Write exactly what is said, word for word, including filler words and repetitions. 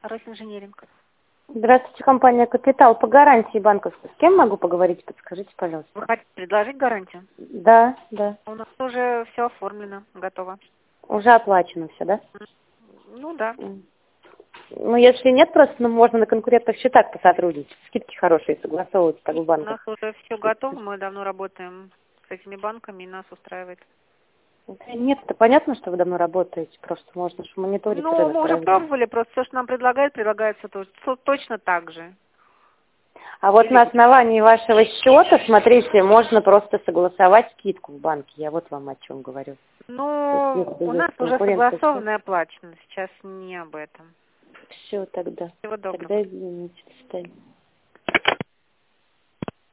Росинженеринг. Здравствуйте, компания «Капитал». По гарантии банковской. С кем могу поговорить? Подскажите, пожалуйста. Вы хотите предложить гарантию? Да, да. У нас уже все оформлено, готово. Уже оплачено все, да? Ну да. М. Ну, если нет, просто ну, можно на конкурентных счетах посотрудничать. Скидки хорошие, согласовывать так в У нас банках. уже все готово, мы давно работаем с этими банками, и нас устраивает. Да нет, это понятно, что вы давно работаете. Просто можно же мониторить Ну, рынок, мы уже правильно? пробовали, просто все, что нам предлагают, предлагается то- то- точно так же. А вот Или на основании вашего счета, смотрите, можно просто согласовать скидку в банке. Я вот вам о чем говорю. То есть, Ну, если у нас есть уже конкуренция, все. согласовано и оплачено, сейчас не об этом. Все тогда. Всего доброго. Тогда извините, до свидания.